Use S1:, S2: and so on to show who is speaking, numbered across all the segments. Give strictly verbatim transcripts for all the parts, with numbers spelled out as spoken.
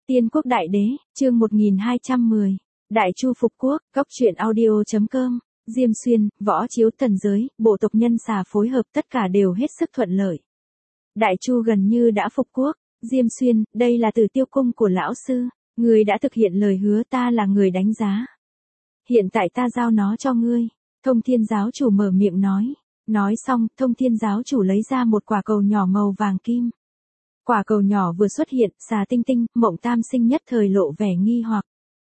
S1: Tiên quốc đại đế, chương một nghìn hai trăm mười. Đại Chu phục quốc, góc truyện audio chấm com. Diêm Xuyên, võ chiếu thần giới, bộ tộc nhân xà phối hợp tất cả đều hết sức thuận lợi. Đại Chu gần như đã phục quốc. Diêm Xuyên, đây là Tử Tiêu cung của lão sư, người đã thực hiện lời hứa, ta là người đánh giá. Hiện tại ta giao nó cho ngươi. Thông Thiên giáo chủ mở miệng nói. Nói xong, Thông Thiên giáo chủ lấy ra một quả cầu nhỏ màu vàng kim. Quả cầu nhỏ vừa xuất hiện, xà tinh tinh, Mộng Tam Sinh nhất thời lộ vẻ nghi hoặc.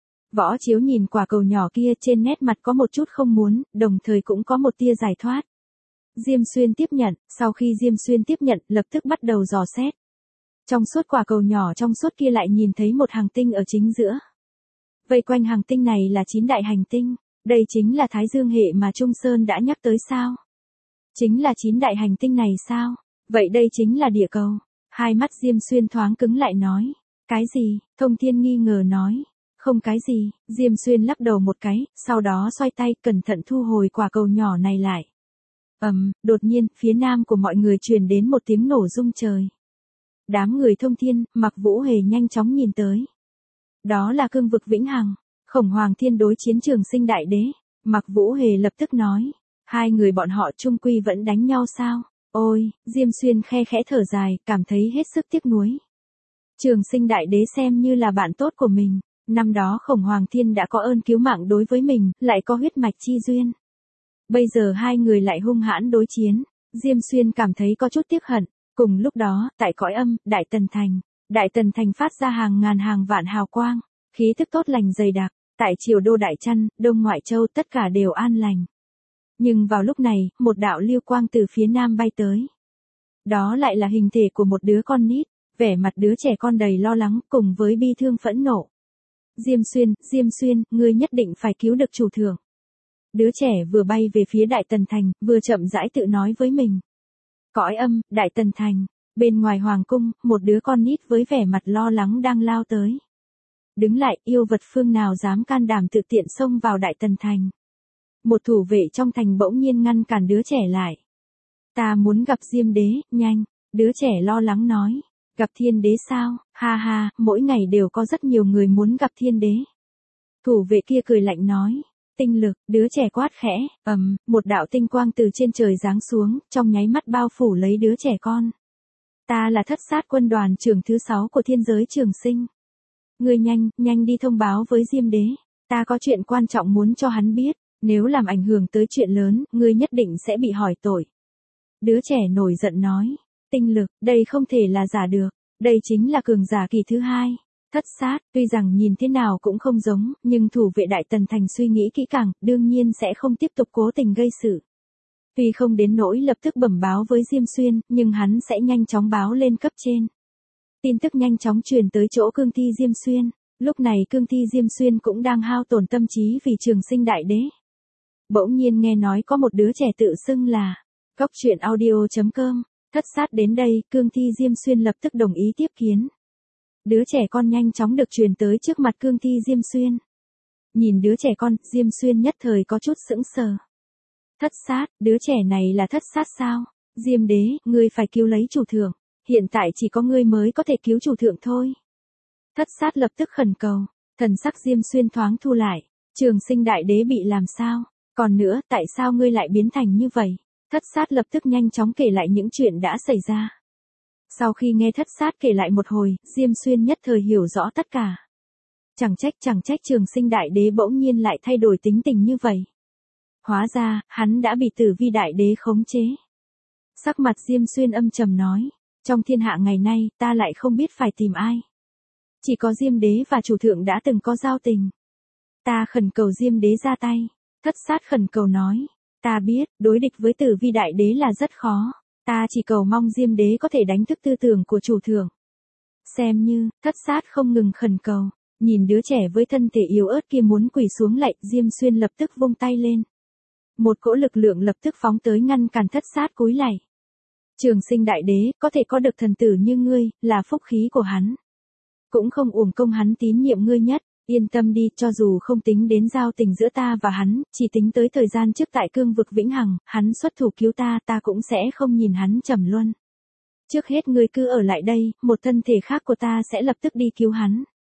S1: Võ Chiếu nhìn quả cầu nhỏ kia, trên nét mặt có một chút không muốn, đồng thời cũng có một tia giải thoát. Diêm Xuyên tiếp nhận, sau khi Diêm Xuyên tiếp nhận, lập tức bắt đầu dò xét. Trong suốt quả cầu nhỏ trong suốt kia lại nhìn thấy một hành tinh ở chính giữa. Vây quanh hành tinh này là chín đại hành tinh, đây chính là Thái Dương hệ mà Trung Sơn đã nhắc tới sao? Chính là chín đại hành tinh này sao? Vậy đây chính là địa cầu. Hai mắt Diêm Xuyên thoáng cứng lại nói. Cái gì? Thông Thiên nghi ngờ nói. Không cái gì, Diêm Xuyên lắc đầu một cái, sau đó xoay tay cẩn thận thu hồi quả cầu nhỏ này lại. Ầm, um, đột nhiên, phía nam của mọi người truyền đến một tiếng nổ rung trời. Đám người Thông Thiên, Mặc Vũ Hề nhanh chóng nhìn tới. Đó là cương vực vĩnh hằng, Khổng Hoàng Thiên đối chiến Trường Sinh Đại Đế. Mặc Vũ Hề lập tức nói. Hai người bọn họ chung quy vẫn đánh nhau sao? Ôi, Diêm Xuyên khe khẽ thở dài, cảm thấy hết sức tiếc nuối. Trường Sinh Đại Đế xem như là bạn tốt của mình, năm đó Khổng Hoàng Thiên đã có ơn cứu mạng đối với mình, lại có huyết mạch chi duyên. Bây giờ hai người lại hung hãn đối chiến, Diêm Xuyên cảm thấy có chút tiếc hận. Cùng lúc đó, tại cõi âm, Đại Tần Thành, Đại Tần Thành phát ra hàng ngàn hàng vạn hào quang, khí thức tốt lành dày đặc, tại triều đô Đại Trăn, Đông Ngoại Châu tất cả đều an lành. Nhưng vào lúc này, một đạo lưu quang từ phía nam bay tới. Đó lại là hình thể của một đứa con nít, vẻ mặt đứa trẻ con đầy lo lắng cùng với bi thương phẫn nộ. Diêm Xuyên, Diêm Xuyên, ngươi nhất định phải cứu được chủ thượng. Đứa trẻ vừa bay về phía Đại Tần Thành, vừa chậm rãi tự nói với mình. Cõi âm, Đại Tần Thành, bên ngoài hoàng cung, một đứa con nít với vẻ mặt lo lắng đang lao tới. Đứng lại, yêu vật phương nào dám can đảm tự tiện xông vào Đại Tần Thành. Một thủ vệ trong thành bỗng nhiên ngăn cản đứa trẻ lại. Ta muốn gặp Diêm Đế, nhanh, đứa trẻ lo lắng nói. Gặp Thiên Đế sao? Ha ha, mỗi ngày đều có rất nhiều người muốn gặp Thiên Đế. Thủ vệ kia cười lạnh nói. Tinh lực, đứa trẻ quát khẽ, ầm, um, một đạo tinh quang từ trên trời giáng xuống, trong nháy mắt bao phủ lấy đứa trẻ con. Ta là thất sát quân đoàn trưởng thứ sáu của thiên giới Trường Sinh. Ngươi nhanh, nhanh đi thông báo với Diêm Đế. Ta có chuyện quan trọng muốn cho hắn biết. Nếu làm ảnh hưởng tới chuyện lớn, ngươi nhất định sẽ bị hỏi tội. Đứa trẻ nổi giận nói. Tinh lực, đây không thể là giả được. Đây chính là cường giả kỳ thứ hai. Thất sát, tuy rằng nhìn thế nào cũng không giống, nhưng thủ vệ Đại Tần Thành suy nghĩ kỹ càng, đương nhiên sẽ không tiếp tục cố tình gây sự. Tuy không đến nỗi lập tức bẩm báo với Diêm Xuyên, nhưng hắn sẽ nhanh chóng báo lên cấp trên. Tin tức nhanh chóng truyền tới chỗ cương thi Diêm Xuyên. Lúc này cương thi Diêm Xuyên cũng đang hao tổn tâm trí vì Trường Sinh Đại Đế. Bỗng nhiên nghe nói có một đứa trẻ tự xưng là góc truyện audio chấm com. Thất sát đến đây, cương thi Diêm Xuyên lập tức đồng ý tiếp kiến. Đứa trẻ con nhanh chóng được truyền tới trước mặt cương thi Diêm Xuyên. Nhìn đứa trẻ con, Diêm Xuyên nhất thời có chút sững sờ. Thất sát, đứa trẻ này là thất sát sao? Diêm Đế, ngươi phải cứu lấy chủ thượng. Hiện tại chỉ có ngươi mới có thể cứu chủ thượng thôi. Thất sát lập tức khẩn cầu. Thần sắc Diêm Xuyên thoáng thu lại. Trường Sinh Đại Đế bị làm sao? Còn nữa, tại sao ngươi lại biến thành như vậy? Thất sát lập tức nhanh chóng kể lại những chuyện đã xảy ra. Sau khi nghe thất sát kể lại một hồi, Diêm Xuyên nhất thời hiểu rõ tất cả. Chẳng trách chẳng trách Trường Sinh Đại Đế bỗng nhiên lại thay đổi tính tình như vậy. Hóa ra, hắn đã bị Tử Vi Đại Đế khống chế. Sắc mặt Diêm Xuyên âm trầm nói. Trong thiên hạ ngày nay, ta lại không biết phải tìm ai. Chỉ có Diêm Đế và chủ thượng đã từng có giao tình. Ta khẩn cầu Diêm Đế ra tay. Thất sát khẩn cầu nói. Ta biết, đối địch với Tử Vi Đại Đế là rất khó. Ta chỉ cầu mong Diêm Đế có thể đánh thức tư tưởng của chủ thượng. Xem như, thất sát không ngừng khẩn cầu. Nhìn đứa trẻ với thân thể yếu ớt kia muốn quỳ xuống lạy, Diêm Xuyên lập tức vung tay lên. Một cỗ lực lượng lập tức phóng tới ngăn cản thất sát cúi lạy. Trường Sinh Đại Đế, có thể có được thần tử như ngươi, là phúc khí của hắn. Cũng không uổng công hắn tín nhiệm ngươi nhất. Yên tâm đi, cho dù không tính đến giao tình giữa ta và hắn, chỉ tính tới thời gian trước tại cương vực vĩnh hằng, hắn xuất thủ cứu ta, ta cũng sẽ không nhìn hắn trầm luân. Trước hết ngươi cứ ở lại đây, một thân thể khác của ta sẽ lập tức đi cứu hắn.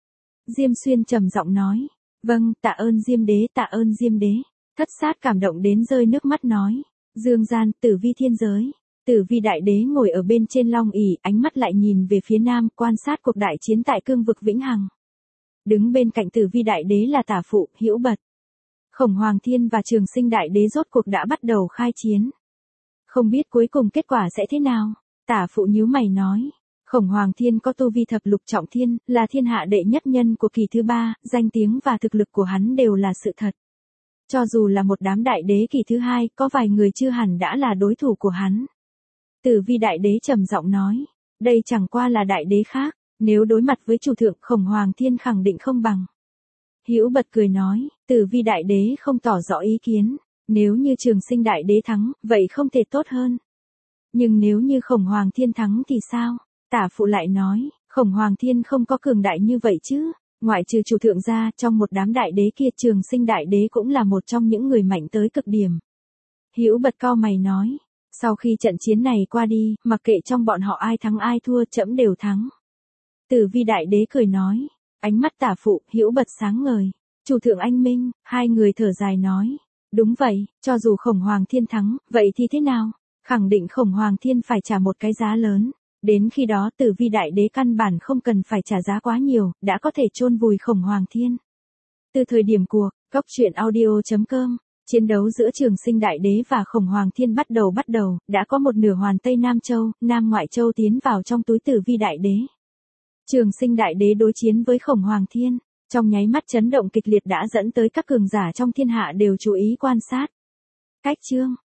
S1: Diêm Xuyên trầm giọng nói. Vâng, tạ ơn Diêm đế, tạ ơn Diêm đế. Thất sát cảm động đến rơi nước mắt nói. Dương gian, tử vi thiên giới. Tử vi đại đế ngồi ở bên trên long ỷ, ánh mắt lại nhìn về phía nam, quan sát cuộc đại chiến tại cương vực Vĩnh Hằng. Đứng bên cạnh tử vi đại đế là tả phụ, Hữu Bật. Khổng Hoàng Thiên và Trường Sinh đại đế rốt cuộc đã bắt đầu khai chiến. Không biết cuối cùng kết quả sẽ thế nào? Tả phụ nhíu mày nói. Khổng Hoàng Thiên có tu vi thập lục trọng thiên, là thiên hạ đệ nhất nhân của kỳ thứ ba, danh tiếng và thực lực của hắn đều là sự thật. Cho dù là một đám đại đế kỳ thứ hai, có vài người chưa hẳn đã là đối thủ của hắn. Tử vi đại đế trầm giọng nói. Đây chẳng qua là đại đế khác, nếu đối mặt với chủ thượng Khổng Hoàng Thiên khẳng định không bằng. Hữu Bật cười nói, Tử vi đại đế không tỏ rõ ý kiến. Nếu như Trường Sinh đại đế thắng, vậy không thể tốt hơn. Nhưng nếu như Khổng Hoàng Thiên thắng thì sao? Tả phụ lại nói, Khổng Hoàng Thiên không có cường đại như vậy chứ. Ngoại trừ chủ thượng ra, trong một đám đại đế kia Trường Sinh đại đế cũng là một trong những người mạnh tới cực điểm. Hữu Bật cau mày nói, sau khi trận chiến này qua đi, mặc kệ trong bọn họ ai thắng ai thua, trẫm đều thắng. Tử vi đại đế cười nói, ánh mắt tả phụ, Hữu Bật sáng ngời. Chủ thượng anh minh, hai người thở dài nói, đúng vậy, cho dù Khổng Hoàng Thiên thắng, vậy thì thế nào? Khẳng định Khổng Hoàng Thiên phải trả một cái giá lớn. Đến khi đó tử vi đại đế căn bản không cần phải trả giá quá nhiều, đã có thể chôn vùi Khổng Hoàng Thiên. Từ thời điểm cuộc, góc truyện audio chấm com, chiến đấu giữa Trường Sinh đại đế và Khổng Hoàng Thiên bắt đầu bắt đầu, đã có một nửa hoàn Tây Nam Châu, Nam Ngoại Châu tiến vào trong túi tử vi đại đế. Trường Sinh đại đế đối chiến với Khổng Hoàng Thiên, trong nháy mắt chấn động kịch liệt đã dẫn tới các cường giả trong thiên hạ đều chú ý quan sát. Cách chương